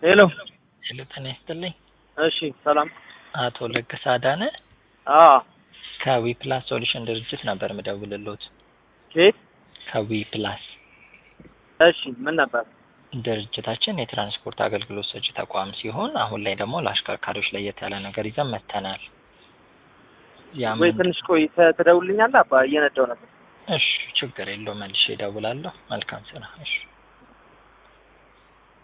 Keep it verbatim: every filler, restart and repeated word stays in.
ሄሎ ሄሎ ጤና ይስጥልኝ። እሺ ሰላም። አቶ ለገሰ አዳነ አዎ ከዊ ፕላስ ሶሉሽን ድርጅት ነበር የምደውልልዎት። ከየት? ከዊ ፕላስ እሺ ምን ነበር? ድርጅታችን የትራንስፖርት አገልግሎት ሰጪ ተቋም ሲሆን አሁን ላይ ደግሞ ለአሽከርካሪዎች ለየት ያለ ነገር ይዘን መጥተናል። ወይ ትንሽ ቆይ ትደውልልኛለህ? አባ እየነዳሁ ነበር። እሺ ችግር የለውም መልሼ እደውላለሁ። መልካም ስራ። እሺ